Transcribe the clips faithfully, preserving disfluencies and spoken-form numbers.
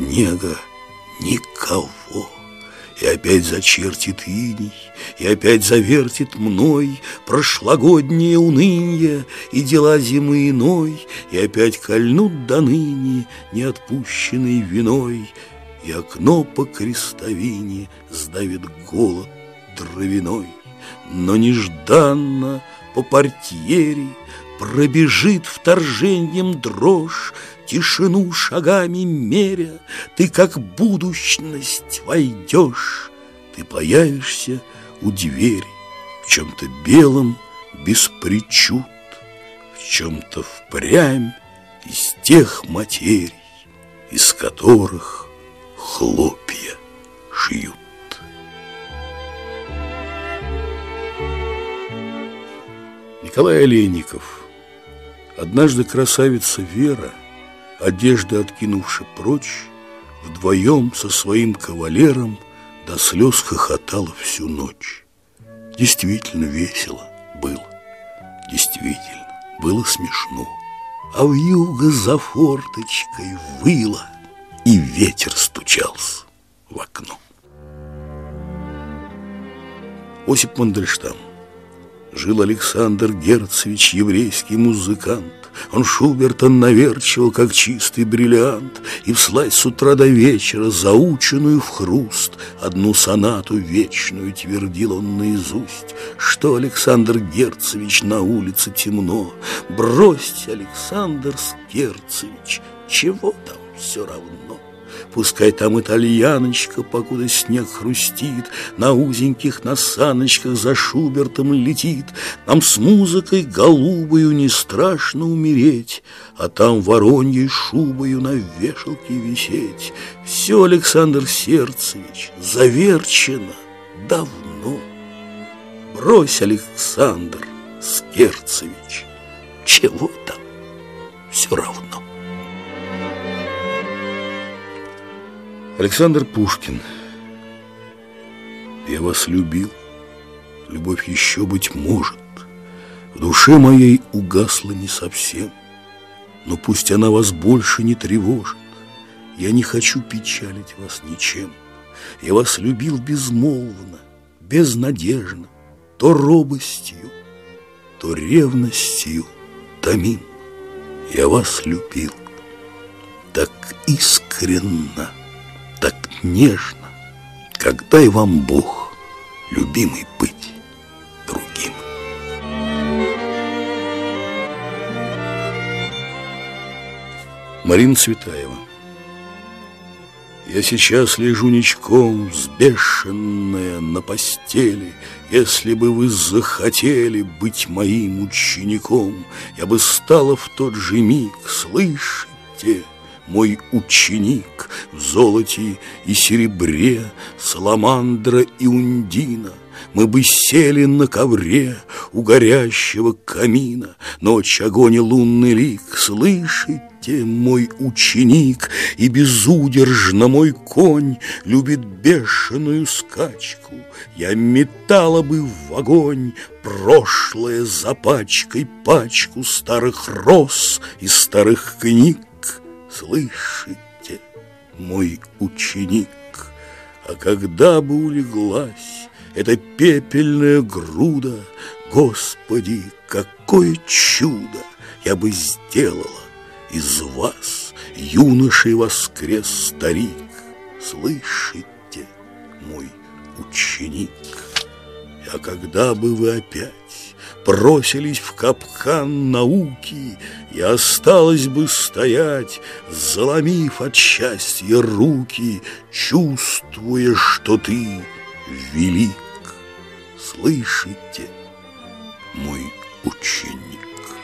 снега никого. И опять зачертит иней, и опять завертит мной прошлогоднее унынье и дела зимы иной, и опять кольнут до ныне неотпущенной виной, и окно по крестовине сдавит голод дровяной. Но нежданно по портьере пробежит вторжением дрожь, тишину шагами меря, ты как будущность войдешь, ты появишься у двери в чем-то белом без причуд, в чем-то впрямь из тех материй, из которых хлопья шьют. Николай Олейников. Однажды красавица Вера, одежды откинувши прочь, вдвоем со своим кавалером до слез хохотала всю ночь. Действительно весело было, действительно было смешно. А вьюга за форточкой выла, и ветер стучался в окно. Осип Мандельштам. Жил Александр Герцевич, еврейский музыкант. Он Шуберта наверчивал, как чистый бриллиант, и вслась с утра до вечера, заученную в хруст, одну сонату вечную твердил он наизусть. Что, Александр Герцевич, на улице темно, бросьте, Александр Герцевич, чего там все равно. Пускай там итальяночка, покуда снег хрустит, на узеньких насаночках за Шубертом летит. Нам с музыкой голубою не страшно умереть, а там вороньей шубою на вешалке висеть. Все, Александр Сердцевич, заверчено давно. Брось, Александр Скерцевич, чего там все равно. Александр Пушкин. Я вас любил, любовь еще, быть может, в душе моей угасла не совсем, но пусть она вас больше не тревожит. Я не хочу печалить вас ничем. Я вас любил безмолвно, безнадежно, то робостью, то ревностью томим. Я вас любил так искренно, так нежно, как дай вам Бог, любимый, быть другим. Марина Цветаева. Я сейчас лежу ничком, взбешенная на постели. Если бы вы захотели быть моим учеником, я бы стала в тот же миг, слышите, мой ученик, в золоте и серебре, саламандра и ундина. Мы бы сели на ковре у горящего камина. Ночь, огонь и лунный лик, слышите, мой ученик, и безудержно мой конь любит бешеную скачку. Я метала бы в огонь прошлое за пачкой пачку старых роз и старых книг. Слышите, мой ученик, а когда бы улеглась эта пепельная груда, Господи, какое чудо я бы сделала из вас, юношей воскрес старик. Слышите, мой ученик, а когда бы вы опять бросились в капкан науки, и осталось бы стоять, заломив от счастья руки, чувствуя, что ты велик. Слышите, мой ученик.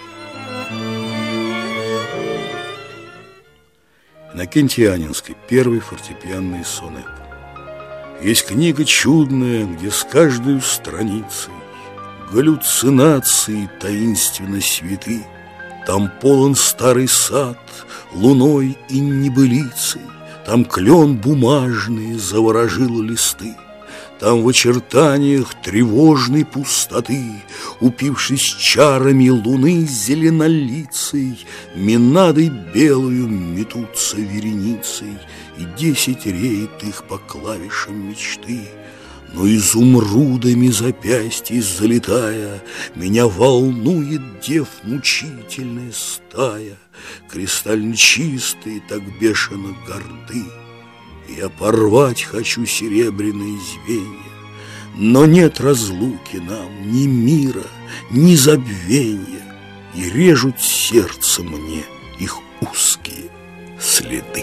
Иннокентий Анинский. Первый фортепианный сонет. Есть книга чудная, где с каждой страницей галлюцинации таинственно светы. Там полон старый сад луной и небылицей, там клен бумажный заворожил листы. Там в очертаниях тревожной пустоты, упившись чарами луны зеленолицей, минадой белую метутся вереницей, и десять реет их по клавишам мечты. Но изумрудами запястья залетая, меня волнует дев мучительная стая, кристально чистые, так бешено горды. Я порвать хочу серебряные звенья, но нет разлуки нам, ни мира, ни забвенья, и режут сердце мне их узкие следы.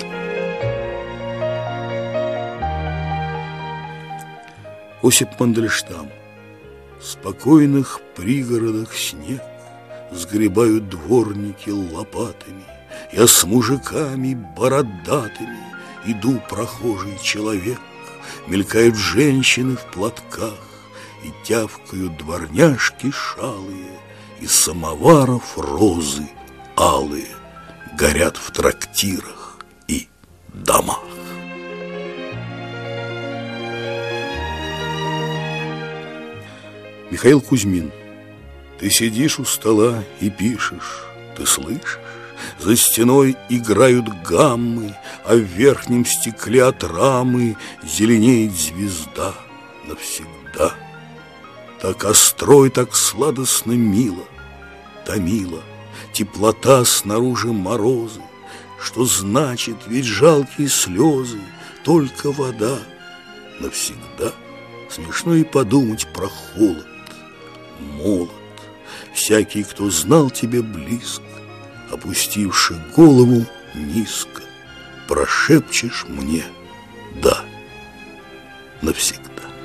Осип Мандельштам. В спокойных пригородах снег сгребают дворники лопатами. Я с мужиками бородатыми иду, прохожий человек. Мелькают женщины в платках, и тявкают дворняжки шалые, из самоваров розы алые горят в трактирах и домах. Михаил Кузьмин. Ты сидишь у стола и пишешь, ты слышишь? За стеной играют гаммы, а в верхнем стекле от рамы зеленеет звезда навсегда. Так острой, так сладостно мило, томила теплота снаружи морозы. Что значит, ведь жалкие слезы, только вода навсегда. Смешно и подумать про холод, молод. Всякий, кто знал тебя близко, опустивши голову низко, прошепчешь мне «да» навсегда.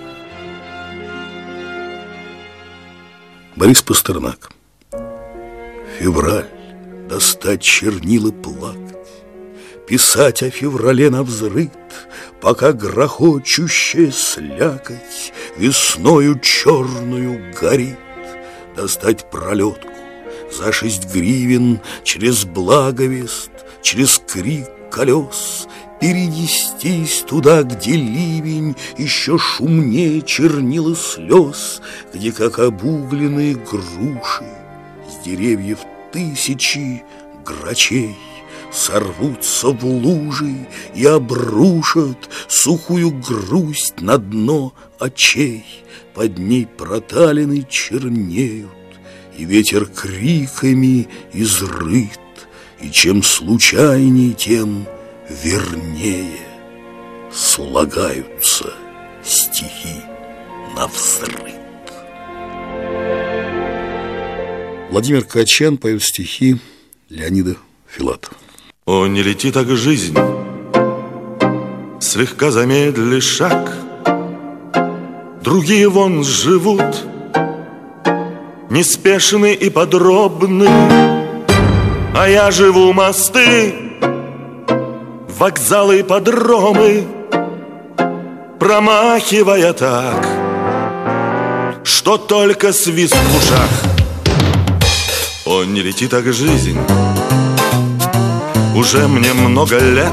Борис Пастернак. Февраль, достать чернила, плакать, писать о феврале навзрыд, пока грохочущая слякоть весною черную горит. Достать пролетку за шесть гривен через благовест, через крик колес, перенестись туда, где ливень еще шумнее чернила слез, где, как обугленные груши, с деревьев тысячи грачей сорвутся в лужи и обрушат сухую грусть на дно очей. Под ней проталины чернеют, и ветер криками изрыт, и чем случайней, тем вернее слагаются стихи навзрыд. Владимир Качан поет стихи Леонида Филатова. О, не лети так жизнь, слегка замедли шаг. Другие вон живут, неспешны и подробны, а я живу мосты, вокзалы и подромы, промахивая так, что только свист в ушах. О, не лети так жизнь, уже мне много лет,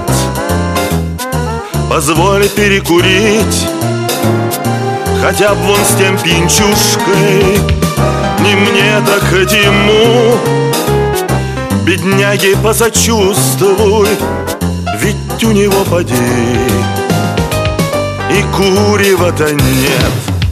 позволь перекурить, хотя б вон с тем пьянчушкой. Не мне, так хоть ему, бедняге, посочувствуй, ведь у него поди и курева-то нет.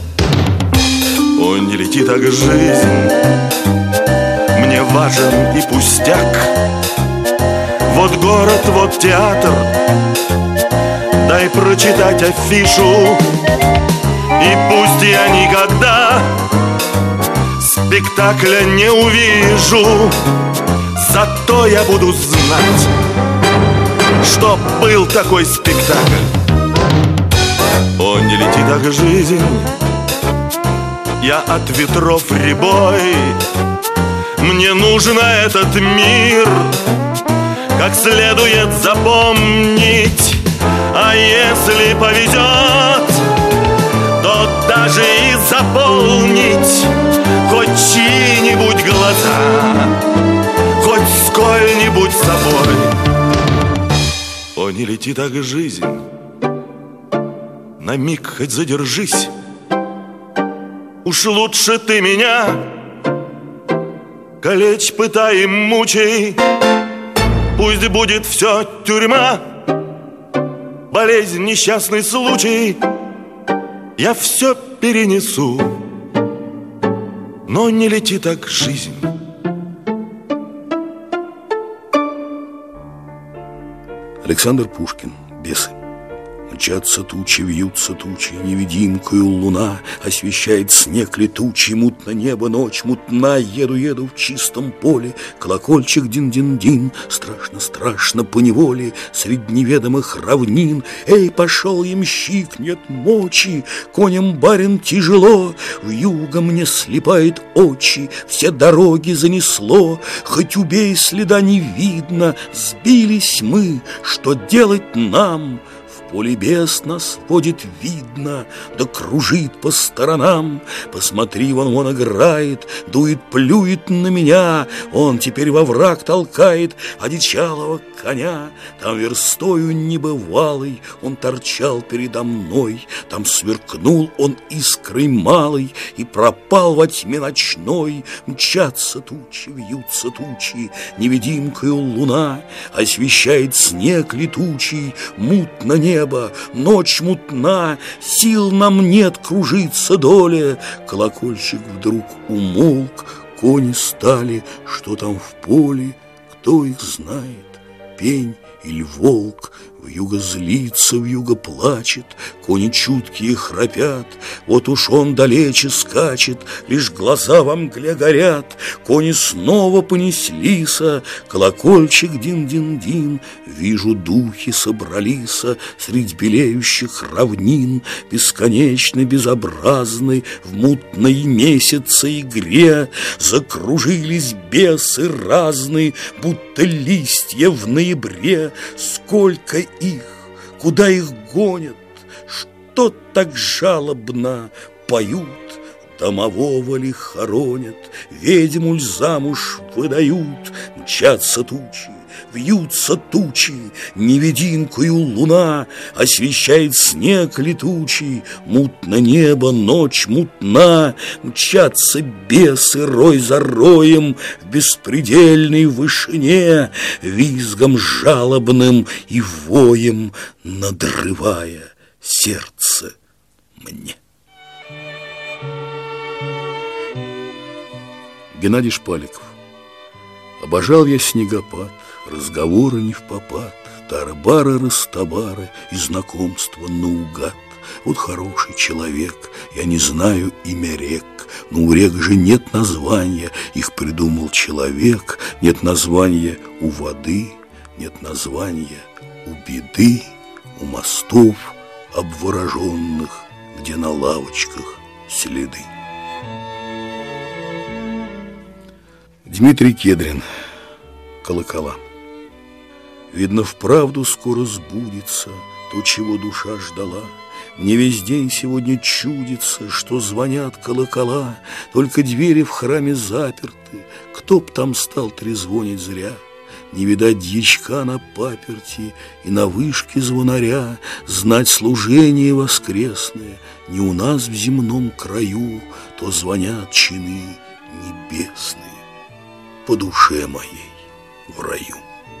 О, не лети так жизнь, мне важен и пустяк. Вот город, вот театр, дай прочитать афишу, и пусть я никогда спектакля не увижу, зато я буду знать, что был такой спектакль. О, не лети так жизнь, я от ветров рябой, мне нужен этот мир как следует запомнить, а если повезет, то даже и заполнить хоть чьи-нибудь глаза, хоть сколь-нибудь собой. О, не лети так жизнь, на миг хоть задержись, уж лучше ты меня калечь, пытай и мучай. Пусть будет все тюрьма, болезнь, несчастный случай, я все перенесу. Но не лети так жизнь. Александр Пушкин. Бесы. Мчатся тучи, вьются тучи, невидимкою луна освещает снег летучий, мутно небо, ночь мутна. Еду, еду в чистом поле, колокольчик дин-дин-дин, страшно-страшно поневоле средь неведомых равнин. Эй, пошел ямщик, нет мочи, конем барин тяжело, вьюга мне слепает очи, все дороги занесло. Хоть убей, следа не видно, сбились мы, что делать нам? В поле бес нас водит видно, да кружит по сторонам. Посмотри, вон он играет, дует, плюет на меня. Он теперь во враг толкает одичалого коня. Там верстою небывалой он торчал передо мной. Там сверкнул он искрой малой и пропал во тьме ночной. Мчатся тучи, вьются тучи, невидимкою луна освещает снег летучий, мутно небо. Ночь мутна, сил нам нет, кружится доля. Колокольчик вдруг умолк, кони стали, что там в поле, кто их знает, пень или волк. Вьюга злится, вьюга плачет, кони чуткие храпят. Вот уж он далече скачет, лишь глаза во мгле горят. Кони снова понеслися, колокольчик дин-дин-дин. Вижу, духи собралися средь белеющих равнин. Бесконечной, безобразной, в мутной месяце игре закружились бесы разные, будто листья в ноябре. Сколько их, куда их гонят, что так жалобно поют? Домового ли хоронят, ведьму ль замуж выдают? Мчатся тучи, вьются тучи, невидимкою луна освещает снег летучий, мутно небо, ночь мутна. Мчатся бесы рой за роем в беспредельной вышине, визгом жалобным и воем надрывая сердце мне. Геннадий Шпаликов. Обожал я снегопад, разговоры не впопад, тары-бары, растабары и знакомства наугад. Вот хороший человек, я не знаю имя рек, но у рек же нет названия, их придумал человек. Нет названия у воды, нет названия у беды, у мостов обвороженных, где на лавочках следы. Дмитрий Кедрин. Колокола. Видно, вправду скоро сбудется то, чего душа ждала. Мне весь день сегодня чудится, что звонят колокола, только двери в храме заперты, кто б там стал трезвонить зря. Не видать дьячка на паперти и на вышке звонаря, знать служение воскресное не у нас в земном краю, то звонят чины небесные по душе моей в раю.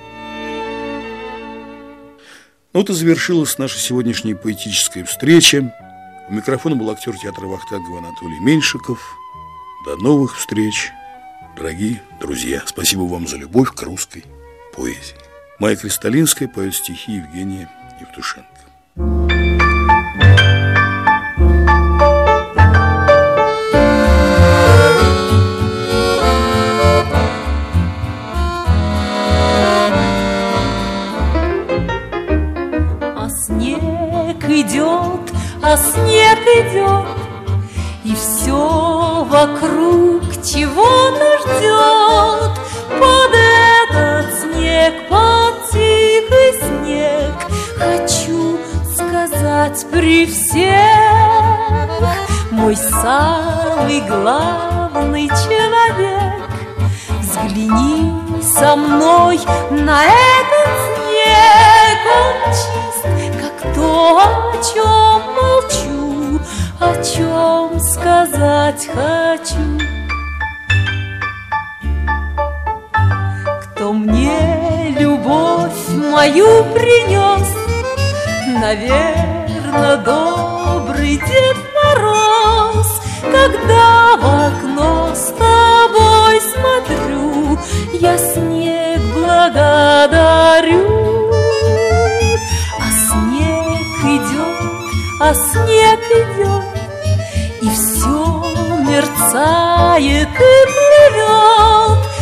Ну вот и завершилась наша сегодняшняя поэтическая встреча. У микрофона был актер театра Вахтангова Анатолий Меньшиков. До новых встреч, дорогие друзья. Спасибо вам за любовь к русской поэзии. Майя Кристалинская поет стихи Евгения Евтушенко. Идет, а снег идет, и все вокруг чего-то ждет. Под этот снег, под тихий снег, хочу сказать при всех: мой самый главный человек, взгляни со мной на этот снег. Он чист, как то, о чем молчу, о чем сказать хочу. Кто мне любовь мою принес, наверно, добрый Дед Мороз, когда в окно с тобой смотрю, я снег благодарю. А снег идет, а снег идет, и все мерцает и плывет,